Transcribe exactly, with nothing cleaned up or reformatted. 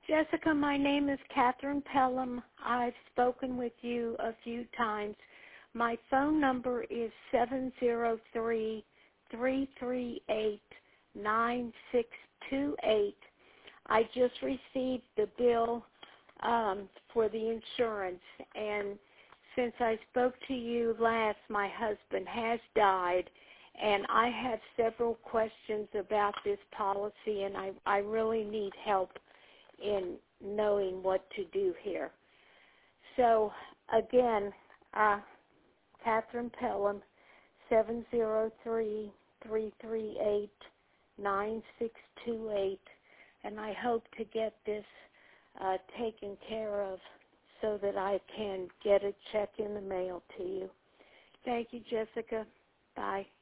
Jessica, my name is Catherine Pelham. I've spoken with you a few times. My phone number is seven zero three, three three eight, nine six two eight. I just received the bill um, for the insurance, and since I spoke to you last, my husband has died, and I have several questions about this policy, and I, I really need help in knowing what to do here. So, again, uh, Catherine Pelham, seven zero three, three three eight, nine six two eight, and I hope to get this uh, taken care of so that I can get a check in the mail to you. Thank you, Jessica. Bye.